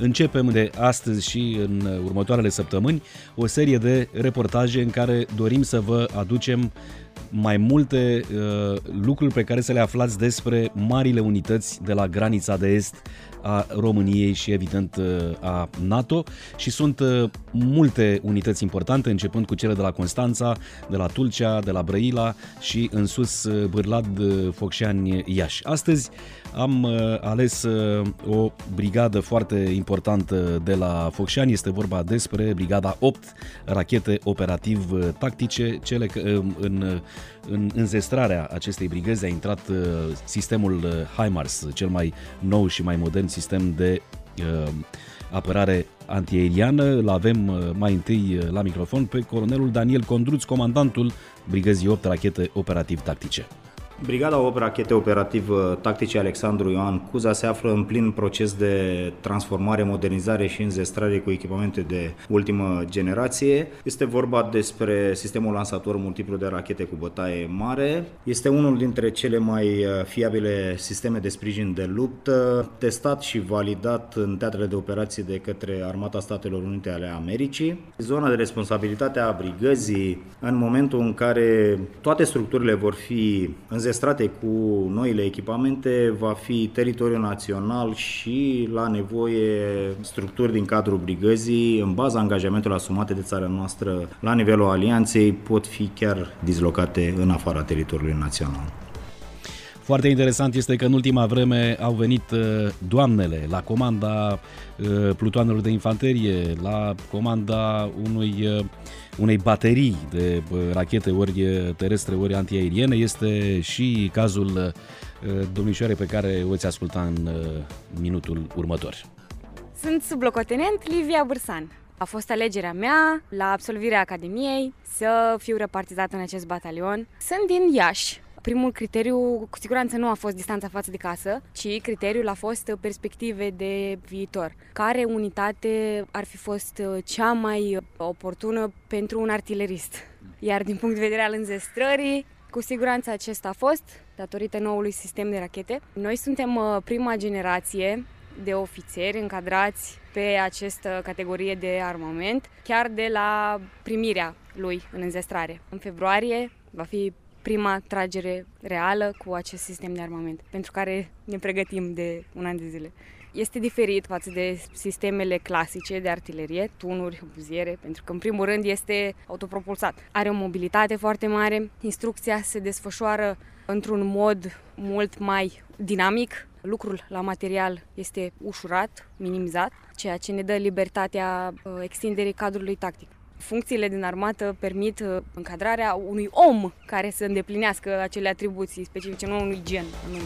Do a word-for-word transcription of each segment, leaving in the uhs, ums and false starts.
Începem de astăzi și în următoarele săptămâni o serie de reportaje în care dorim să vă aducem mai multe uh, lucruri pe care să le aflați despre marile unități de la granița de est a României și evident a NATO, și sunt uh, multe unități importante, începând cu cele de la Constanța, de la Tulcea, de la Brăila și în sus Bârlad, Focșani, Iași. Astăzi am uh, ales uh, o brigadă foarte importantă de la Focșani, este vorba despre brigada opt, rachete operativ-tactice, cele uh, în În înzestrarea acestei brigăzi a intrat uh, sistemul uh, HIMARS, cel mai nou și mai modern sistem de uh, apărare antiaeriană. Îl avem uh, mai întâi uh, la microfon pe colonelul Daniel Condruț, comandantul brigăzii opt rachete operativ-tactice. Brigada opt rachete operativ-tactice Alexandru Ioan Cuza se află în plin proces de transformare, modernizare și înzestrare cu echipamente de ultimă generație. Este vorba despre sistemul lansator multiplu de rachete cu bătaie mare. Este unul dintre cele mai fiabile sisteme de sprijin de luptă, testat și validat în teatrele de operații de către Armata Statelor Unite ale Americii. Zona de responsabilitate a brigăzii, în momentul în care toate structurile vor fi înzestrate strate cu noile echipamente, va fi teritoriul național și, la nevoie, structuri din cadrul brigăzii, în baza angajamentelor asumate de țara noastră la nivelul alianței, pot fi chiar dislocate în afara teritoriului național. Foarte interesant este că în ultima vreme au venit doamnele la comanda plutoanelor de infanterie, la comanda unui, unei baterii de rachete ori terestre, ori antiaeriene. Este și cazul domnișoarei pe care o veți asculta în minutul următor. Sunt sublocotenent Livia Bârsan. A fost alegerea mea la absolvirea Academiei să fiu repartizată în acest batalion. Sunt din Iași. Primul criteriu cu siguranță nu a fost distanța față de casă, ci criteriul a fost perspective de viitor. Care unitate ar fi fost cea mai oportună pentru un artilerist? Iar din punct de vedere al înzestrării, cu siguranță acesta a fost, datorită noului sistem de rachete. Noi suntem prima generație de ofițeri încadrați pe această categorie de armament, chiar de la primirea lui în înzestrare. În februarie va fi prima tragere reală cu acest sistem de armament, pentru care ne pregătim de un an de zile. Este diferit față de sistemele clasice de artilerie, tunuri, buziere, pentru că în primul rând este autopropulsat. Are o mobilitate foarte mare, instrucția se desfășoară într-un mod mult mai dinamic, lucrul la material este ușurat, minimizat, ceea ce ne dă libertatea extinderii cadrului tactic. Funcțiile din armată permit încadrarea unui om care să îndeplinească acele atribuții specifice, nu unui gen anume.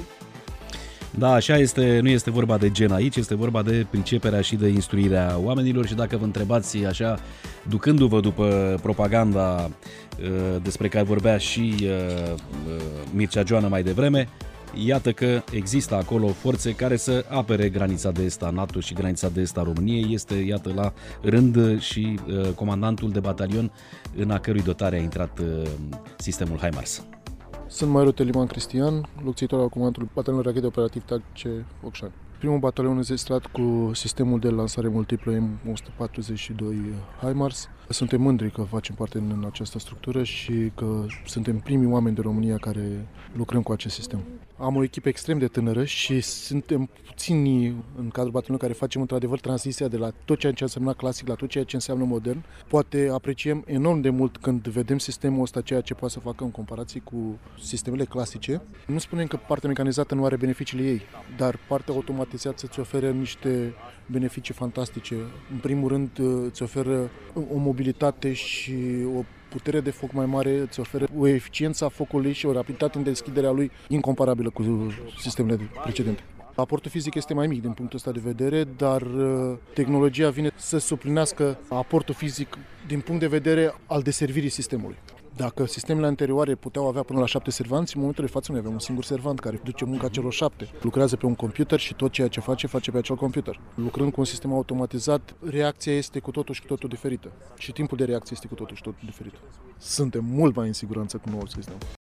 Da, așa este, nu este vorba de gen aici, este vorba de priceperea și de instruirea oamenilor. Și dacă vă întrebați așa, ducându-vă după propaganda uh, despre care vorbea și uh, Mircea Joană mai devreme, iată că există acolo forțe care să apere granița de est a NATO și granița de est a României. Este, iată, la rând și uh, comandantul de batalion în a cărui dotare a intrat uh, sistemul HIMARS. Sunt Majorul Teliman Cristian, locțitor al comandantului batalionului rachete operativ-tactice Focșani. Primul batalion înzestrat cu sistemul de lansare multiplă M o sută patruzeci și doi HIMARS. Suntem mândri că facem parte în această structură și că suntem primii oameni de România care lucrăm cu acest sistem. Am o echipă extrem de tânără și suntem puțini în cadrul batalionului care facem într-adevăr tranziția de la tot ceea ce înseamnă clasic la tot ceea ce înseamnă modern. Poate apreciem enorm de mult când vedem sistemul ăsta, ceea ce poate să facă în comparație cu sistemele clasice. Nu spunem că partea mecanizată nu are beneficiile ei, dar partea automatizată îți oferă niște beneficii fantastice. În primul rând îți oferă o mobilitate și o putere de foc mai mare, îți oferă o eficiență a focului și o rapiditate în deschiderea lui incomparabilă cu sistemele precedente. Aportul fizic este mai mic din punctul ăsta de vedere, dar tehnologia vine să suplinească aportul fizic din punct de vedere al deservirii sistemului. Dacă sistemele anterioare puteau avea până la șapte servanți, în momentul de față noi avem un singur servant care duce munca celor șapte. Lucrează pe un computer și tot ceea ce face, face pe acel computer. Lucrând cu un sistem automatizat, reacția este cu totul și cu totul diferită. Și timpul de reacție este cu totul și totul diferit. Suntem mult mai în siguranță cu noul sistem.